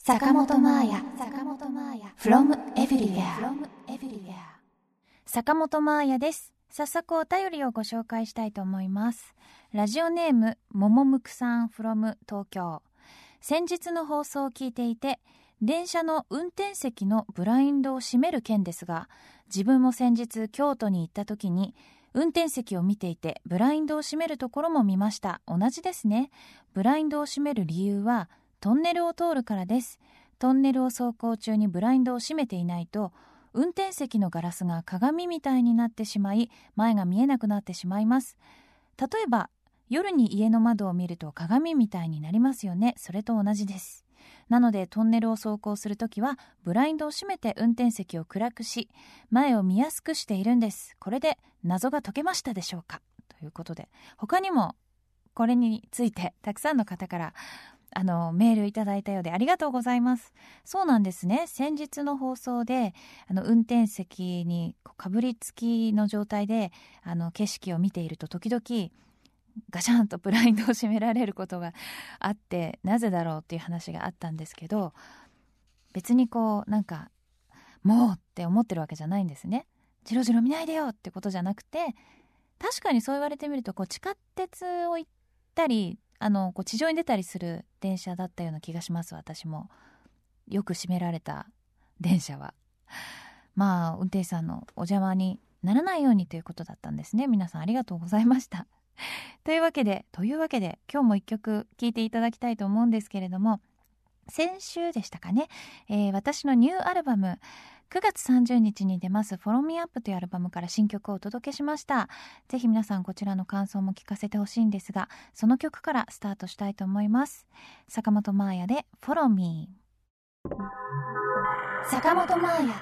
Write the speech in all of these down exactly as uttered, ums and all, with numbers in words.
坂本真綾 from everywhere。 坂本真綾です。早速お便りをご紹介したいと思います。ラジオネームももむくさん from 東京。先日の放送を聞いていて、電車の運転席のブラインドを閉める件ですが、自分も先日京都に行った時に運転席を見ていてブラインドを閉めるところも見ました。同じですね。ブラインドを閉める理由はトンネルを通るからです。トンネルを走行中にブラインドを閉めていないと、運転席のガラスが鏡みたいになってしまい、前が見えなくなってしまいます。例えば夜に家の窓を見ると鏡みたいになりますよね。それと同じです。なのでトンネルを走行するときはブラインドを閉めて運転席を暗くし、前を見やすくしているんです。これで謎が解けましたでしょうか、ということで、他にもこれについてたくさんの方からあのメールいただいたようでありがとうございます。そうなんですね。先日の放送であの運転席にかぶりつきの状態であの景色を見ていると、時々ガシャンとブラインドを閉められることがあって、なぜだろうっていう話があったんですけど、別にこうなんかもうって思ってるわけじゃないんですね。ジロジロ見ないでよってことじゃなくて、確かにそう言われてみるとこう地下鉄を行ったりあのこう地上に出たりする電車だったような気がします。私もよく閉められた電車は。まあ運転手さんのお邪魔にならないようにということだったんですね。皆さんありがとうございましたというわけでというわけで今日も一曲聴いていただきたいと思うんですけれども、先週でしたかね、えー、私のニューアルバムくがつさんじゅうにちに出ますFollow Me Upというアルバムから新曲をお届けしました。ぜひ皆さんこちらの感想も聞かせてほしいんですが、その曲からスタートしたいと思います。坂本真綾で Follow Me。 坂本真綾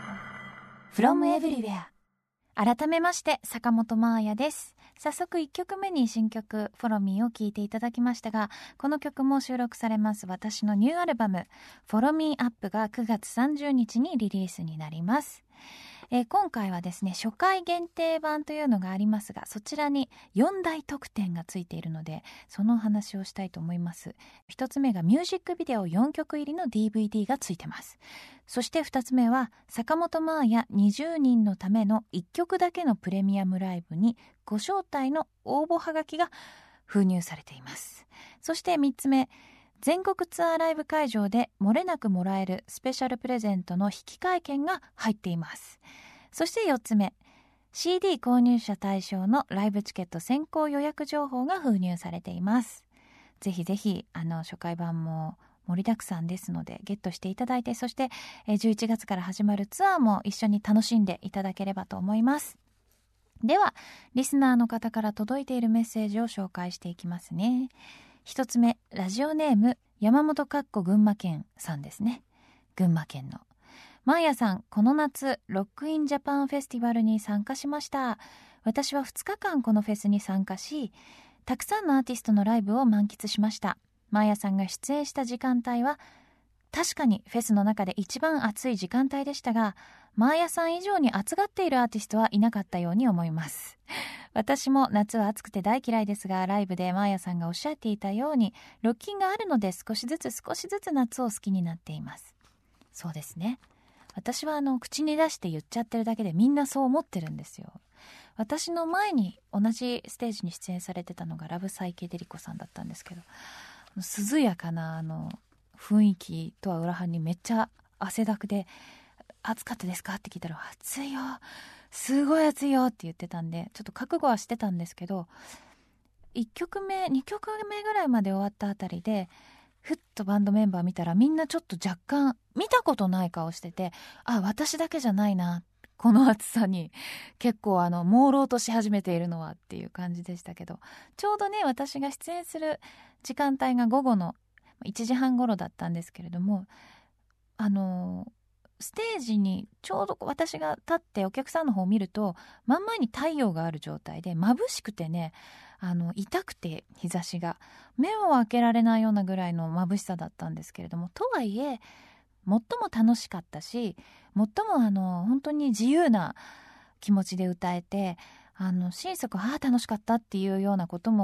from everywhere。 改めまして坂本真綾です。早速いっきょくめに新曲 Follow Me を聴いていただきましたが、この曲も収録されます私のニューアルバム Follow Me Up がくがつさんじゅうにちにリリースになります。えー、今回はですね初回限定版というのがありますが、そちらによんだい特典がついているので、そのお話をしたいと思います。ひとつめがミュージックビデオよんきょく入りの ディーブイディー がついてます。そしてふたつめは坂本真綾にじゅうにんのためのいっきょくだけのプレミアムライブにご招待の応募はがきが封入されています。そしてみっつめ、全国ツアーライブ会場で漏れなくもらえるスペシャルプレゼントの引換券が入っています。そしてよっつめ、 シーディー 購入者対象のライブチケット先行予約情報が封入されています。ぜひぜひあの初回版も盛りだくさんですのでゲットしていただいて、そしてじゅういちがつから始まるツアーも一緒に楽しんでいただければと思います。ではリスナーの方から届いているメッセージを紹介していきますね。一つ目、ラジオネーム山本かっこ群馬県さんですね。群馬県の真綾さん、この夏ロックインジャパンフェスティバルに参加しました。私はふつかかんこのフェスに参加し、たくさんのアーティストのライブを満喫しました。真綾さんが出演した時間帯は確かにフェスの中で一番暑い時間帯でしたが、真綾さん以上に暑がっているアーティストはいなかったように思います。私も夏は暑くて大嫌いですが、ライブで真綾さんがおっしゃっていたようにロッキンがあるので少しずつ少しずつ夏を好きになっています。そうですね、私はあの口に出して言っちゃってるだけでみんなそう思ってるんですよ。私の前に同じステージに出演されてたのがラブサイケデリコさんだったんですけど、涼やかなあの雰囲気とは裏腹にめっちゃ汗だくで、暑かったですかって聞いたら、暑いよ、すごい暑いよって言ってたんで、ちょっと覚悟はしてたんですけど、いっきょくめにきょくめぐらいまで終わったあたりでふっとバンドメンバー見たら、みんなちょっと若干見たことない顔してて、あ、私だけじゃないな、この暑さに結構あの朦朧とし始めているのはっていう感じでしたけど、ちょうどね私が出演する時間帯が午後のいちじはん頃だったんですけれども、あのステージにちょうど私が立ってお客さんの方を見ると、真ん前に太陽がある状態で眩しくてね、あの痛くて日差しが目を開けられないようなぐらいの眩しさだったんですけれども、とはいえ最も楽しかったし、最もあの本当に自由な気持ちで歌えて、あの心底ああ楽しかったっていうようなことも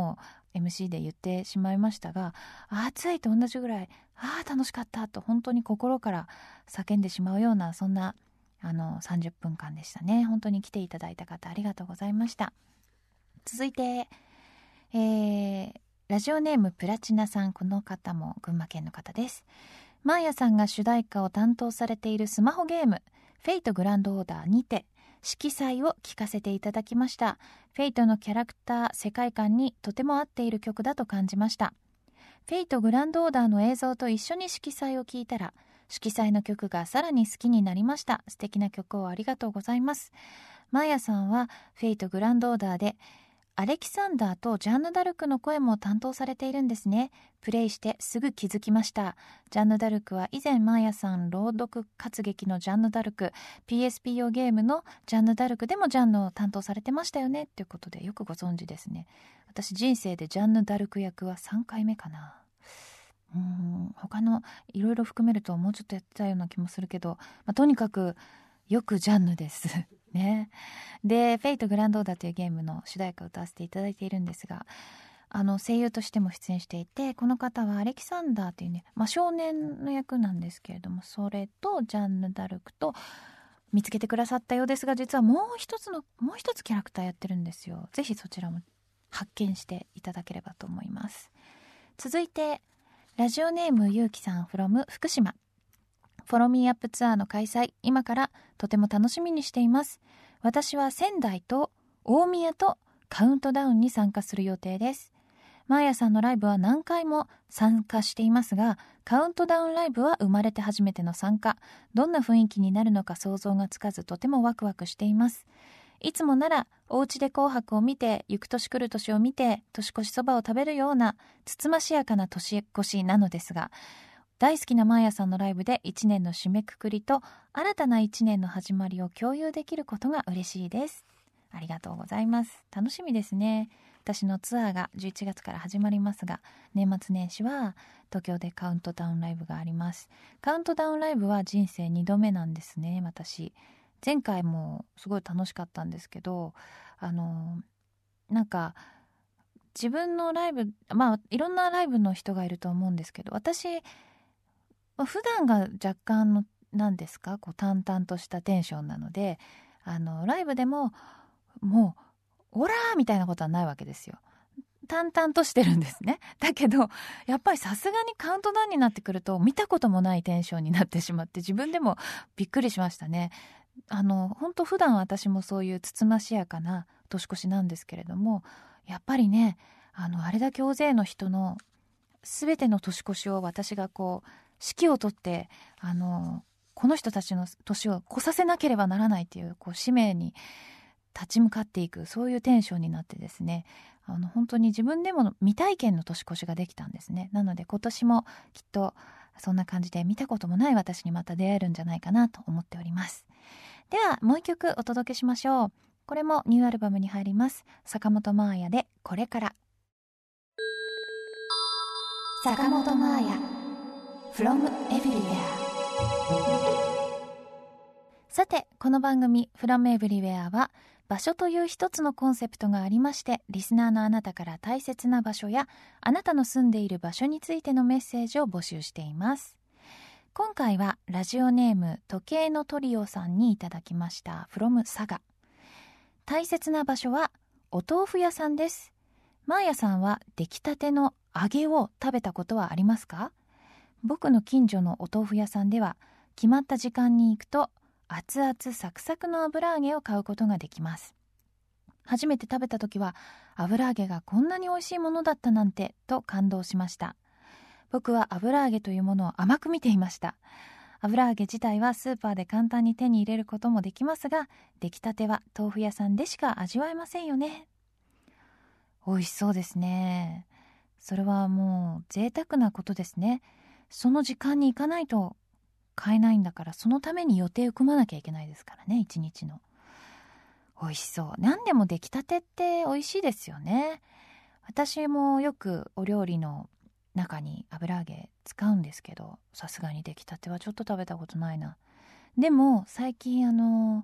エムシー で言ってしまいましたが、暑いと同じぐらいあー楽しかったと本当に心から叫んでしまうような、そんなあのさんじゅっぷんかんでしたね。本当に来ていただいた方ありがとうございました。続いて、えー、ラジオネームプラチナさん。この方も群馬県の方です。マーヤさんが主題歌を担当されているスマホゲームフェイトグランドオーダーにて色彩を聴かせていただきました。フェイトのキャラクター世界観にとても合っている曲だと感じました。フェイトグランドオーダーの映像と一緒に色彩を聴いたら色彩の曲がさらに好きになりました。素敵な曲をありがとうございます。マーヤさんはフェイトグランドオーダーでアレキサンダーとジャンヌ・ダルクの声も担当されているんですね。プレイしてすぐ気づきました。ジャンヌ・ダルクは以前マーヤさん朗読活劇のジャンヌ・ダルク、 ピーエスピー 用ゲームのジャンヌ・ダルクでもジャンヌを担当されてましたよねということで、よくご存知ですね。私人生でジャンヌ・ダルク役はさんかいめかな。うーん他のいろいろ含めるともうちょっとやってたような気もするけど、まあ、とにかくよくジャンヌですね。で、フェイトグランドオーダーというゲームの主題歌を歌わせていただいているんですが、あの声優としても出演していて、この方はアレキサンダーというね、まあ、少年の役なんですけれども、それとジャンヌ・ダルクと見つけてくださったようですが、実はもう一つのもう一つキャラクターやってるんですよ。ぜひそちらも発見していただければと思います。続いてラジオネームゆうきさん from 福島。フォロミーアップツアーの開催、今からとても楽しみにしています。私は仙台と大宮とカウントダウンに参加する予定です。マーヤさんのライブは何回も参加していますが、カウントダウンライブは生まれて初めての参加。どんな雰囲気になるのか想像がつかず、とてもワクワクしています。いつもならお家で紅白を見て、行く年来る年を見て、年越しそばを食べるようなつつましやかな年越しなのですが、大好きなマーヤさんのライブでいちねんの締めくくりと新たないちねんの始まりを共有できることが嬉しいです。ありがとうございます。楽しみですね。私のツアーがじゅういちがつから始まりますが、年末年始は東京でカウントダウンライブがあります。カウントダウンライブは人生にどめなんですね。私前回もすごい楽しかったんですけど、あのなんか自分のライブ、まあいろんなライブの人がいると思うんですけど、私普段が若干の何ですか、こう淡々としたテンションなので、あのライブでももうオラーみたいなことはないわけですよ。淡々としてるんですね。だけどやっぱりさすがにカウントダウンになってくると見たこともないテンションになってしまって、自分でもびっくりしましたね。あの本当普段私もそういうつつましやかな年越しなんですけれども、やっぱりね、あのあれだけ大勢の人の全ての年越しを私がこう指揮を取って、あのこの人たちの年を越させなければならないという、こう使命に立ち向かっていく、そういうテンションになってですね、あの本当に自分でも未体験の年越しができたんですね。なので今年もきっとそんな感じで見たこともない私にまた出会えるんじゃないかなと思っております。ではもう一曲お届けしましょう。これもニューアルバムに入ります。坂本真綾でこれから。 坂本真綾 from everywhere。 さてこの番組 from everywhere は場所という一つのコンセプトがありまして、リスナーのあなたから大切な場所やあなたの住んでいる場所についてのメッセージを募集しています。今回はラジオネーム時計のトリオさんにいただきました from 佐賀。大切な場所はお豆腐屋さんです。マーヤさんは出来たての揚げを食べたことはありますか？僕の近所のお豆腐屋さんでは決まった時間に行くと熱々サクサクの油揚げを買うことができます。初めて食べた時は油揚げがこんなに美味しいものだったなんてと感動しました。僕は油揚げというものを甘く見ていました。油揚げ自体はスーパーで簡単に手に入れることもできますが、出来たては豆腐屋さんでしか味わえませんよね。美味しそうですね。それはもう贅沢なことですね。その時間に行かないと買えないんだから、そのために予定を組まなきゃいけないですからね、一日の。美味しそう。何でも出来たてって美味しいですよね。私もよくお料理の中に油揚げ使うんですけど、さすがに出来たてはちょっと食べたことないな。でも最近あの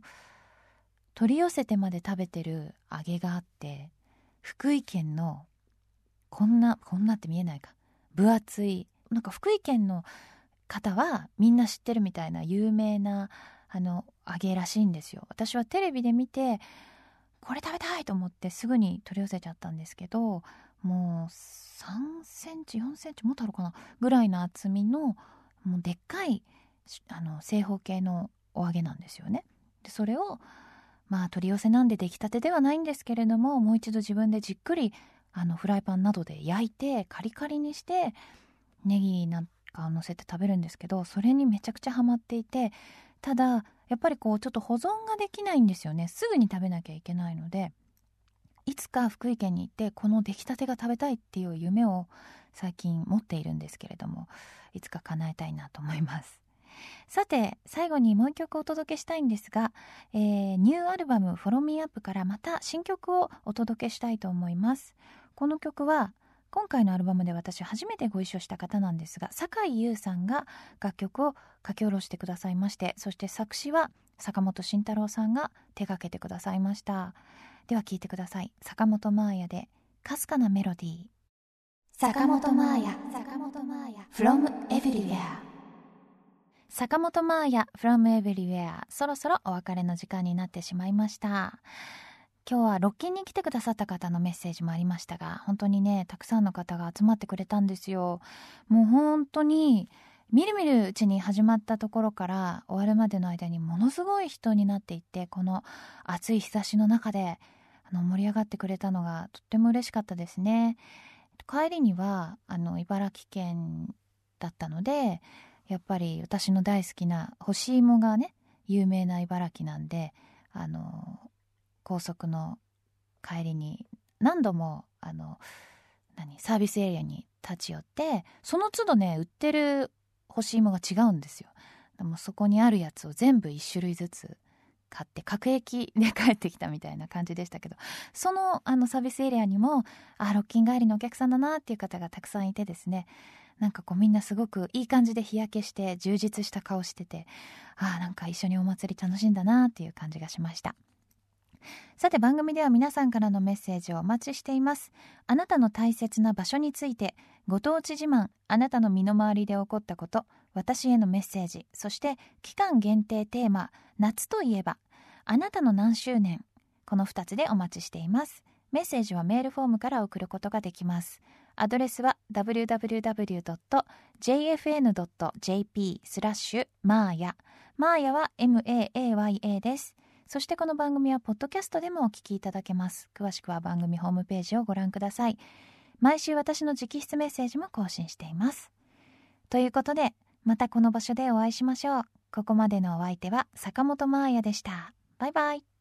取り寄せてまで食べてる揚げがあって、福井県のこんなこんなって見えないか、分厚い、なんか福井県の方はみんな知ってるみたいな有名なあの揚げらしいんですよ。私はテレビで見てこれ食べたいと思ってすぐに取り寄せちゃったんですけど、もうさんセンチよんセンチもっとあるかなぐらいの厚みのもうでっかいあの正方形のお揚げなんですよね。でそれをまあ取り寄せなんで出来たてではないんですけれども、もう一度自分でじっくりあのフライパンなどで焼いてカリカリにしてネギなんかを乗せて食べるんですけど、それにめちゃくちゃハマっていて、ただやっぱりこうちょっと保存ができないんですよね。すぐに食べなきゃいけないので、いつか福井県に行ってこの出来たてが食べたいっていう夢を最近持っているんですけれども、いつか叶えたいなと思います。さて最後にもう一曲お届けしたいんですが、えー、ニューアルバム Follow Me Up からまた新曲をお届けしたいと思います。この曲は今回のアルバムで私初めてご一緒した方なんですが、坂井優さんが楽曲を書き下ろしてくださいまして、そして作詞は坂本慎太郎さんが手掛けてくださいました。では聴いてください。坂本真綾でかすかなメロディー。 坂本真綾 from everywhere。 坂本真綾 from everywhere。 そろそろお別れの時間になってしまいました。今日はロッキンに来てくださった方のメッセージもありましたが、本当にねたくさんの方が集まってくれたんですよ。もう本当にみるみるうちに始まったところから終わるまでの間にものすごい人になっていって、この暑い日差しの中であの盛り上がってくれたのがとっても嬉しかったですね。帰りにはあの茨城県だったので、やっぱり私の大好きな干し芋がね有名な茨城なんで、あの高速の帰りに何度もあの何サービスエリアに立ち寄って、その都度ね売ってる干し芋が違うんですよ。でもそこにあるやつを全部いち種類ずつ買って各駅で帰ってきたみたいな感じでしたけど、そのあのサービスエリアにもあロッキン帰りのお客さんだなっていう方がたくさんいてですね、なんかこうみんなすごくいい感じで日焼けして充実した顔してて、あなんか一緒にお祭り楽しんだなっていう感じがしました。さて番組では皆さんからのメッセージをお待ちしています。あなたの大切な場所について、ご当地自慢、あなたの身の回りで起こったこと、私へのメッセージ、そして期間限定テーマ夏といえば、あなたの何周年、このふたつでお待ちしています。メッセージはメールフォームから送ることができます。アドレスは ダブリューダブリューダブリュードットジェイエフエヌドットジェーピースラッシュマーヤ。マーヤは エムエーエーワイエー です。そしてこの番組はポッドキャストでもお聞きいただけます。詳しくは番組ホームページをご覧ください。毎週私の直筆メッセージも更新しています。ということで、またこの場所でお会いしましょう。ここまでのお相手は坂本真綾でした。バイバイ。